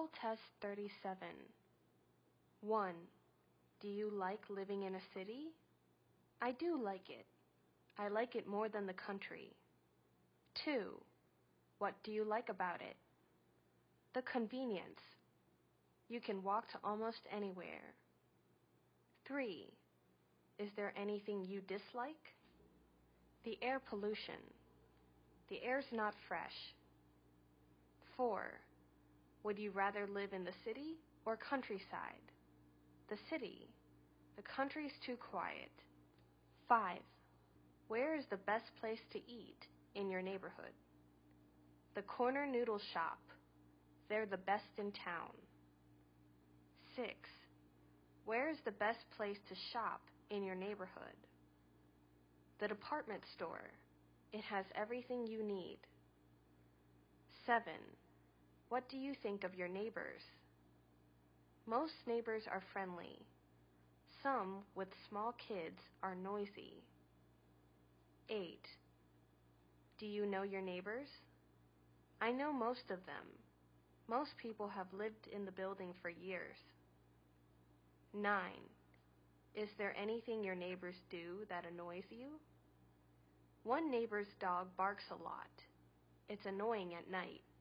Oral Test 37. 1. Do you like living in a city? I do like it. I like it more than the country. 2. What do you like about it? The convenience. You can walk to almost anywhere. 3. Is there anything you dislike? The air pollution. The air's not fresh. 4. Would you rather live in the city or countryside? The city. The country's too quiet. 5. Where is the best place to eat in your neighborhood? The corner noodle shop. They're the best in town. 6. Where is the best place to shop in your neighborhood? The department store. It has everything you need. 7. What do you think of your neighbors? Most neighbors are friendly. Some with small kids are noisy. 8. Do you know your neighbors? I know most of them. Most people have lived in the building for years. 9. Is there anything your neighbors do that annoys you? One neighbor's dog barks a lot. It's annoying at night.